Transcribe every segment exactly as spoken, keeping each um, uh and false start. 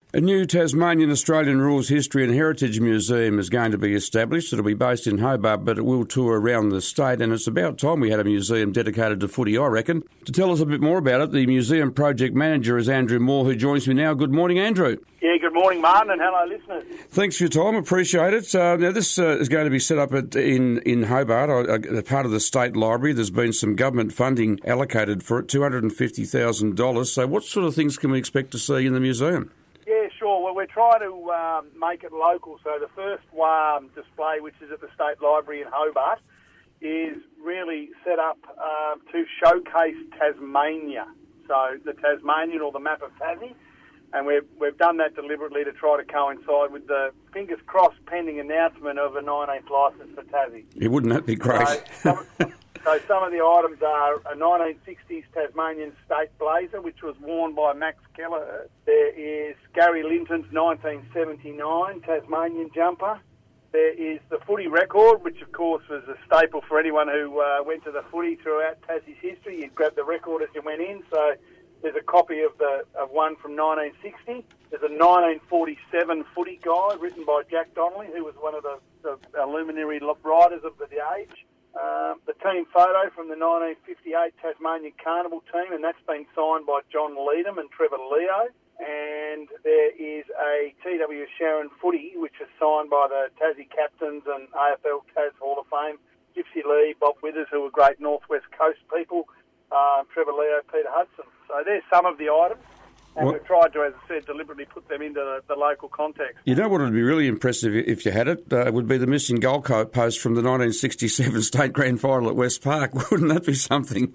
A new Tasmanian Australian Rules, History and Heritage Museum is going to be established. It'll be based in Hobart, but it will tour around the state, and it's about time we had a museum dedicated to footy, I reckon. To tell us a bit more about it, the museum project manager is Andrew Moore, who joins me now. Good morning, Andrew. Yeah, good morning, Martin, and hello, listeners. Thanks for your time. Appreciate it. Uh, now, this uh, is going to be set up at, in, in Hobart, uh, part of the State Library. There's been some government funding allocated for it, two hundred fifty thousand dollars. So what sort of things can we expect to see in the museum? Yeah, sure. Well, we're trying to um, make it local. So the first um, display, which is at the State Library in Hobart, is really set up uh, to showcase Tasmania. So the Tasmanian, or the map of Tassie. And we've, we've done that deliberately to try to coincide with the, fingers crossed, pending announcement of a nineteenth licence for Tassie. Yeah, wouldn't that be great? So some, so some of the items are a nineteen sixties Tasmanian state blazer, which was worn by Max Kelleher. There is Gary Linton's nineteen seventy-nine Tasmanian jumper. There is the footy record, which of course was a staple for anyone who uh, went to the footy throughout Tassie's history. You'd grab the record as you went in. So there's a copy of the of one from nineteen sixty. There's a nineteen forty-seven footy guide written by Jack Donnelly, who was one of the, the luminary riders of the age. Um, the team photo from the nineteen fifty-eight Tasmanian Carnival team, and that's been signed by John Leadham and Trevor Leo. And there is a T W Sharon footy, which is signed by the Tassie captains and A F L Tas Hall of Fame, Gypsy Lee, Bob Withers, who were great Northwest Coast people, uh, Trevor Leo, Peter Hudson. So there's some of the items. And what? We've tried to, as I said, deliberately put them into the, the local context. You know what would be really impressive if you had it? Uh, would be the missing goal post from the nineteen sixty-seven State Grand Final at West Park. Wouldn't that be something?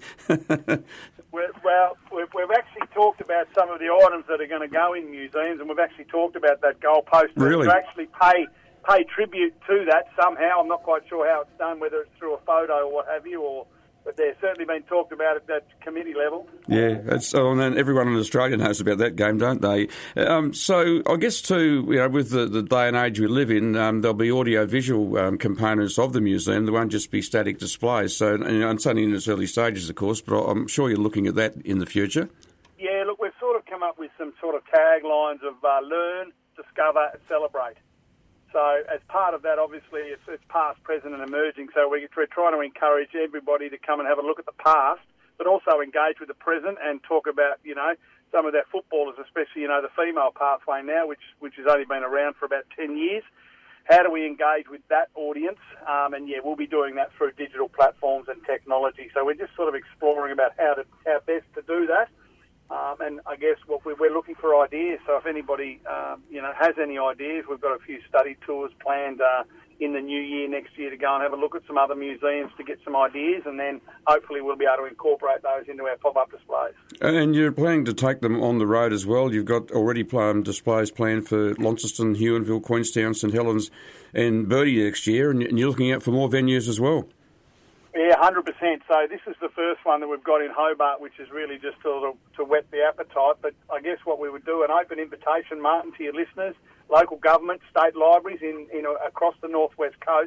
We're, well, we've, we've actually talked about some of the items that are going to go in museums, and we've actually talked about that goal post. Really? To actually pay pay tribute to that somehow. I'm not quite sure how it's done, whether it's through a photo or what have you, or... But there's certainly been talked about at that committee level. Yeah, that's, oh, and then everyone in Australia knows about that game, don't they? Um, so I guess too, you know, with the, the day and age we live in, um, there'll be audio-visual um, components of the museum. There won't just be static displays. So, and, you know, it's only in its early stages, of course, but I'm sure you're looking at that in the future. Yeah, look, we've sort of come up with some sort of taglines of uh, learn, discover, celebrate. So as part of that, obviously, it's, it's past, present and emerging. So we're, we're trying to encourage everybody to come and have a look at the past, but also engage with the present and talk about, you know, some of our footballers, especially, you know, the female pathway now, which which has only been around for about ten years. How do we engage with that audience? Um, and, yeah, we'll be doing that through digital platforms and technology. So we're just sort of exploring about how to how best to do that. Um, and I guess what we're, we're looking for ideas. So if anybody, um, you know, has any ideas, we've got a few study tours planned uh, in the new year, next year, to go and have a look at some other museums to get some ideas, and then hopefully we'll be able to incorporate those into our pop-up displays. And you're planning to take them on the road as well. You've got already planned displays planned for Launceston, Huonville, Queenstown, St Helens and Birdie next year, and you're looking out for more venues as well. Yeah, one hundred percent. So this is the first one that we've got in Hobart, which is really just to, to whet the appetite. But I guess what we would do, an open invitation, Martin, to your listeners, local government, state libraries in, in across the Northwest Coast.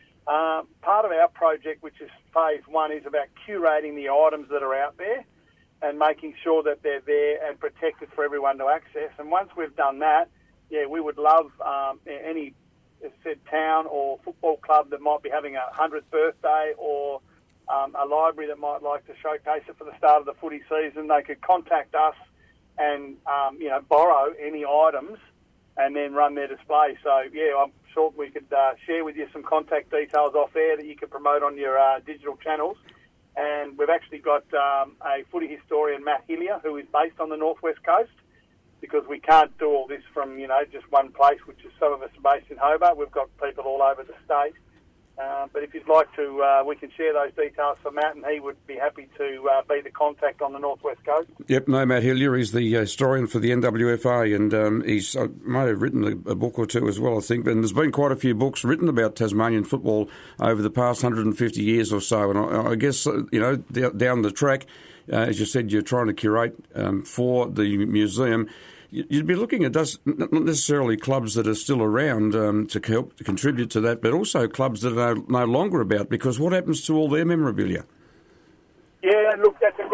Uh, part of our project, which is phase one, is about curating the items that are out there and making sure that they're there and protected for everyone to access. And once we've done that, yeah, we would love um, any... as I said, town or football club that might be having a hundredth birthday, or um, a library that might like to showcase it for the start of the footy season, they could contact us and, um, you know, borrow any items and then run their display. So, yeah, I'm sure we could uh, share with you some contact details off air that you can promote on your uh, digital channels. And we've actually got um, a footy historian, Matt Hillier, who is based on the Northwest Coast, because we can't do all this from, you know, just one place, which is some of us are based in Hobart. We've got people all over the state. Uh, but if you'd like to, uh, we can share those details for Matt, and he would be happy to uh, be the contact on the Northwest Coast. Yep, no, Matt Hillier, he's the historian for the N W F A, and um, he's uh, may have written a, a book or two as well, I think. And there's been quite a few books written about Tasmanian football over the past one hundred fifty years or so. And I, I guess, uh, you know, d- down the track, uh, as you said, you're trying to curate um, for the museum. You'd be looking at us, not necessarily clubs that are still around um, to help to contribute to that, but also clubs that are no longer about, because what happens to all their memorabilia? Yeah, look, that's a great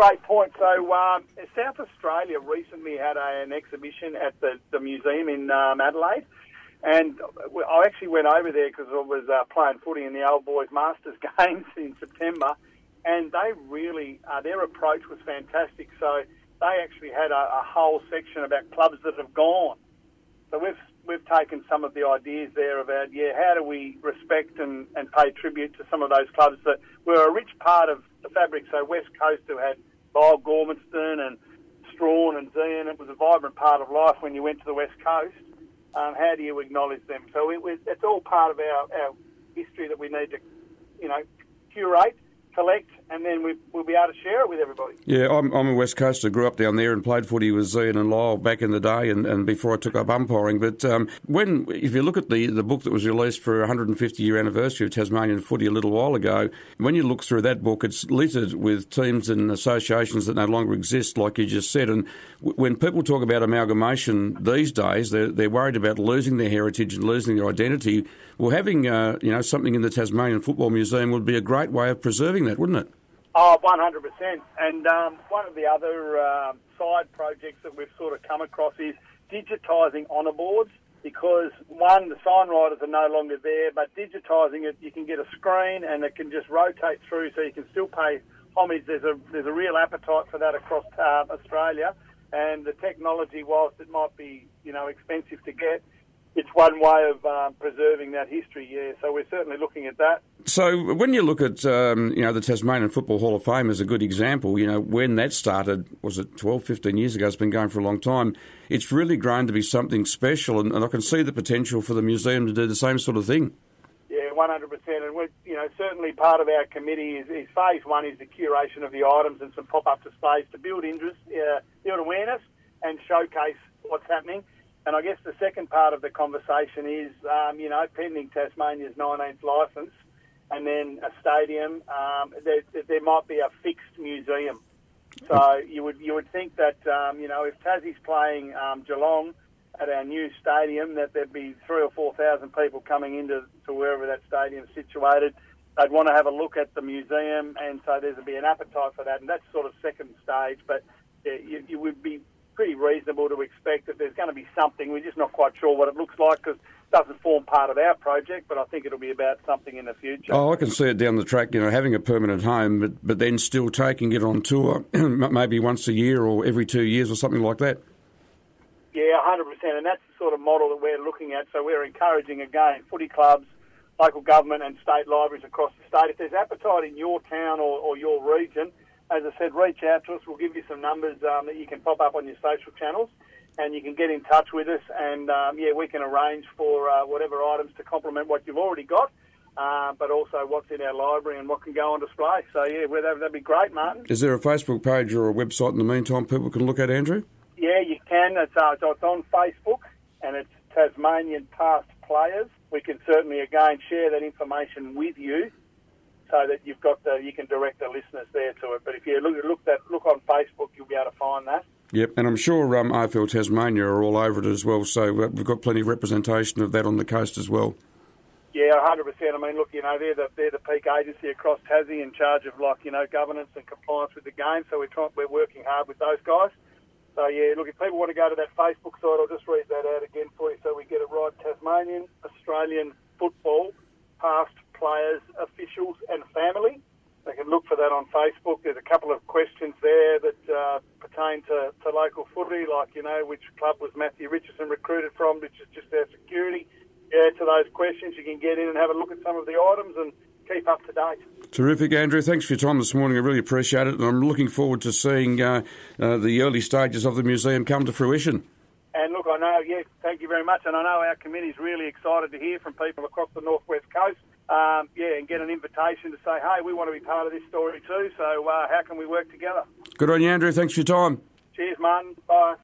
great point. So um, South Australia recently had a, an exhibition at the, the museum in um, Adelaide, and I actually went over there because I was uh, playing footy in the Old Boys Masters games in September, and they really, uh, their approach was fantastic. So they actually had a, a whole section about clubs that have gone. So we've we've taken some of the ideas there about, yeah, how do we respect and, and pay tribute to some of those clubs that were a rich part of the fabric. So West Coast, who had Lyle Gormanston and Strawn and Zian, it was a vibrant part of life when you went to the West Coast. Um, how do you acknowledge them? So it, it, it's all part of our, our history that we need to, you know, curate, collect, and then we, we'll be able to share it with everybody. Yeah, I'm, I'm a West Coaster, grew up down there and played footy with Zian and Lyle back in the day and, and before I took up umpiring. But um, when, if you look at the, the book that was released for a one hundred fifty year anniversary of Tasmanian footy a little while ago, when you look through that book, it's littered with teams and associations that no longer exist, like you just said. And w- when people talk about amalgamation these days, they're, they're worried about losing their heritage and losing their identity. Well, having uh, you know something in the Tasmanian Football Museum would be a great way of preserving that, wouldn't it? Oh, one hundred percent. And um, one of the other uh, side projects that we've sort of come across is digitising honour boards, because, one, the sign writers are no longer there, but digitising it, you can get a screen and it can just rotate through so you can still pay homage. There's a, there's a real appetite for that across uh, Australia, and the technology, whilst it might be, you know, expensive to get, it's one way of um, preserving that history, yeah. So we're certainly looking at that. So when you look at, um, you know, the Tasmanian Football Hall of Fame as a good example, you know, when that started, was it twelve, fifteen years ago? It's been going for a long time. It's really grown to be something special, and, and I can see the potential for the museum to do the same sort of thing. Yeah, one hundred percent. And, we're, you know, certainly part of our committee is, is phase one is the curation of the items and some pop-up displays to build interest, uh, build awareness and showcase what's happening. And I guess the second part of the conversation is, um, you know, pending Tasmania's nineteenth licence and then a stadium, um, there, there might be a fixed museum. So you would you would think that, um, you know, if Tassie's playing um, Geelong at our new stadium, that there'd be three or four thousand people coming into to wherever that stadium's situated. They'd want to have a look at the museum, and so there'd be an appetite for that. And that's sort of second stage, but yeah, you, you would be pretty reasonable to expect that there's going to be something. We're just not quite sure what it looks like because it doesn't form part of our project, but I think it'll be about something in the future. Oh, I can see it down the track, you know, having a permanent home, but, but then still taking it on tour maybe once a year or every two years or something like that. Yeah, one hundred percent, and that's the sort of model that we're looking at. So we're encouraging, again, footy clubs, local government and state libraries across the state. If there's appetite in your town or, or your region, as I said, reach out to us. We'll give you some numbers um, that you can pop up on your social channels, and you can get in touch with us. And, um, yeah, we can arrange for uh, whatever items to complement what you've already got, uh, but also what's in our library and what can go on display. So, yeah, well, that'd be great, Martin. Is there a Facebook page or a website in the meantime people can look at, Andrew? Yeah, you can. It's, uh, it's on Facebook, and it's Tasmanian Past Players. We can certainly, again, share that information with you, so that you've got the, you can direct the listeners there to it. But if you look look that look on Facebook, you'll be able to find that. Yep, and I'm sure um, A F L Tasmania are all over it as well, so we've got plenty of representation of that on the coast as well. Yeah, one hundred percent. I mean, look, you know, they're the they're the peak agency across Tassie in charge of, like, you know, governance and compliance with the game. So we're trying, we're working hard with those guys. So yeah, look, if people want to go to that Facebook site, I'll just read that out again for you so we get it right. Tasmanian Australian Football Past Players, Officials and Family. They can look for that on Facebook. There's a couple of questions there that uh, pertain to, to local footy, like, you know, which club was Matthew Richardson recruited from, which is just our security. Yeah, to those questions, you can get in and have a look at some of the items and keep up to date. Terrific, Andrew. Thanks for your time this morning. I really appreciate it, and I'm looking forward to seeing uh, uh, the early stages of the museum come to fruition. And look, I know, yes, thank you very much, and I know our committee's really excited to hear from people across the northwest coast. Um, yeah, and get an invitation to say, hey, we want to be part of this story too, so uh, how can we work together? Good on you, Andrew. Thanks for your time. Cheers, Martin. Bye.